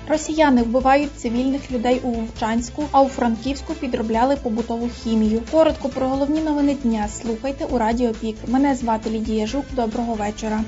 Росіяни вбивають цивільних людей у Вовчанську, а у Франківську підробляли побутову хімію. Коротко про головні новини дня слухайте у Радіо Пік. Мене звати Лідія Жук. Доброго вечора.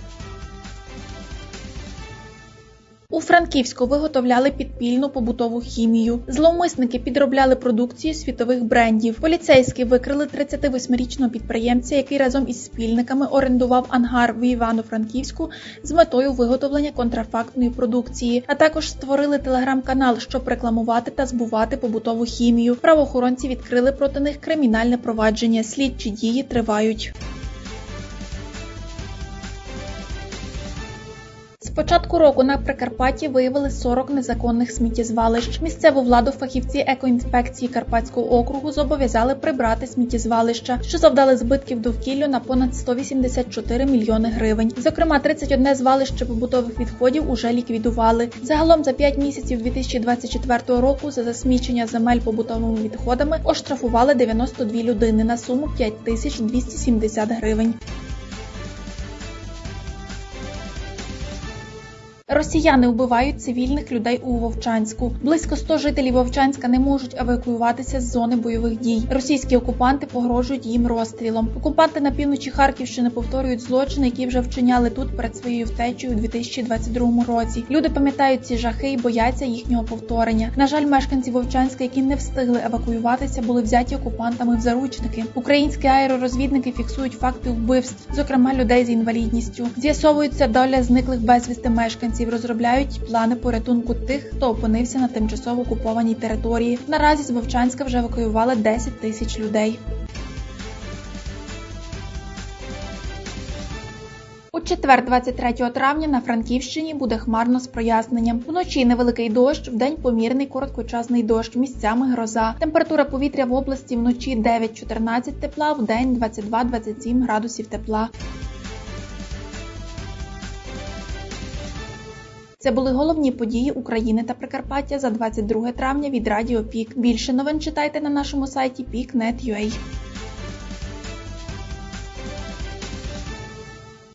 У Франківську виготовляли підпільну побутову хімію. Зловмисники підробляли продукцію світових брендів. Поліцейські викрили 38-річного підприємця, який разом із спільниками орендував ангар в Івано-Франківську з метою виготовлення контрафактної продукції, а також створили телеграм-канал, щоб рекламувати та збувати побутову хімію. Правоохоронці відкрили проти них кримінальне провадження. Слідчі дії тривають. З початку року на Прикарпатті виявили 40 незаконних сміттєзвалищ. Місцеву владу фахівці екоінспекції Карпатського округу зобов'язали прибрати сміттєзвалища, що завдали збитків довкіллю на понад 184 мільйони гривень. Зокрема, 31 звалище побутових відходів уже ліквідували. Загалом за 5 місяців 2024 року за засмічення земель побутовими відходами оштрафували 92 людини на суму 5270 гривень. Росіяни вбивають цивільних людей у Вовчанську. Близько 100 жителів Вовчанська не можуть евакуюватися з зони бойових дій. Російські окупанти погрожують їм розстрілом. Окупанти на півночі Харківщини повторюють злочини, які вже вчиняли тут перед своєю втечею у 2022 році. Люди пам'ятають ці жахи і бояться їхнього повторення. На жаль, мешканці Вовчанська, які не встигли евакуюватися, були взяті окупантами в заручники. Українські аеророзвідники фіксують факти вбивств, зокрема людей з інвалідністю. З'ясовується доля зниклих безвісти мешканців. Розробляють плани порятунку тих, хто опинився на тимчасово окупованій території. Наразі з Вовчанська вже евакуювали 10 тисяч людей. У четвер, 23 травня, на Франківщині буде хмарно з проясненням. Вночі невеликий дощ, вдень помірний короткочасний дощ, місцями гроза. Температура повітря в області вночі 9-14 тепла, вдень 22-27 градусів тепла. Це були головні події України та Прикарпаття за 22 травня від Радіо Пік. Більше новин читайте на нашому сайті peak.net.ua.